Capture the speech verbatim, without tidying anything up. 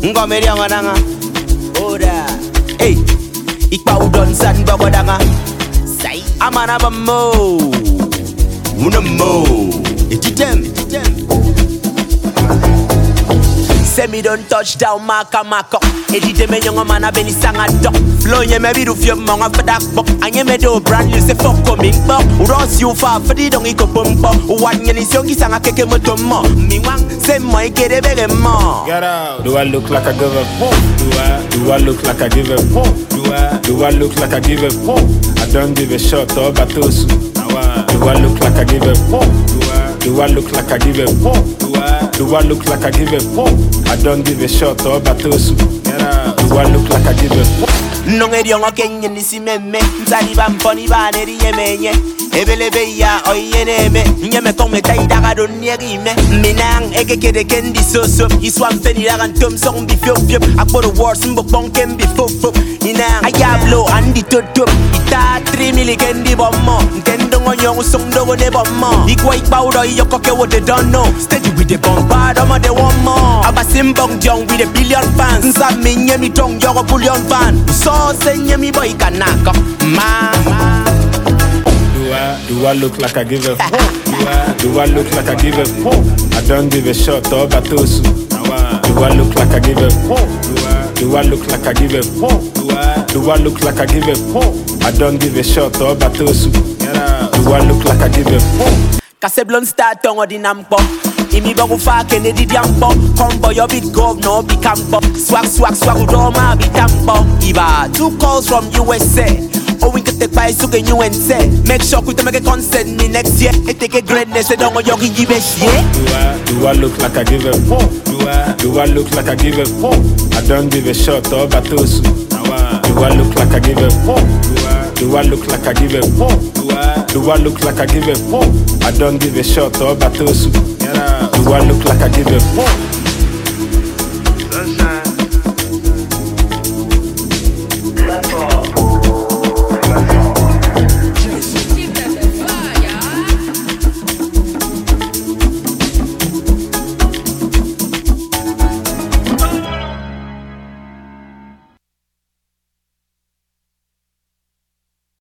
Ngomeri angadanga. Oda. Hey. Ikpa udon san bagodanga. Say. Amana bamo. Unamo. Ititem. Say me don't touch down maka maka. Edite me young man a beni sanga dok. Flow nye me bidu fie monga for that bok. Anye me do brand new se fuck coming bok. Uros you far for the dongi ko pumpo. Uwan nye ni siongi sanga keke motomo. Mi wang se mo ikede bege mo. Get out. Do I look like I give a fuck? Do I? Do I look like I give a fuck? Do I? Do I look like I give a fuck? I don't give a shot or batosu. Do I look like I give a fuck? Do I? Do I look like I give a fuck? Do I? Do I look like I give a fuck? I don't give a shot or batosu. Do I look like I give a fuck? Non e diongo kenye nisi meme. Nsali bamponi bane riye menye. Ebelebe ya oyene me. Nyeme kome taidaka donye rime. Minang eke kede kendi soso. Iswam feni lagan tom song bi fiop fiop. Akpo the words mbok bon ken bi fop fop. Inang ayablo andi totop. Ita three mili kendi bommo. Nkendo ngonyo song dogo ne bommo. Ikwa ikpa udo iyoko ke what they don't know. Steady with the bombard omo they want more. Abasim bong jong with a billion fans. Nsa minye mi tong yogo bullion fan. So senye mi boy kanaka. Ma. Do I, do I look like I give a fuck? Do I, do I look like I give a fuck? I don't give a shot or batosu. Do I look like I give a fuck? Do I, do I look like I give a fuck? Do I, do I look like I give a fuck? I don't give a shot or batosu. Do I look like I give a fuck? Kase blon start on odi nampo. Imi bogu fa kene di diampo. Combo yo big gov no big campo. Swag swag swag udoma big tampo. Iba two calls from U S A. Oh, we can take by so can you and say. Make sure we make a consent me next year. It take a greatness and don't go yogi give a shit. Do I, do I look like I give a fuck? Do I, do I look like I give a fuck? I don't give a shot or batosu. Do I look like I give a fuck? Do I, do I look like I give a fuck? Do I, do I look like I give a fuck? I don't give a shot or batosu. Do I look like I give a fuck?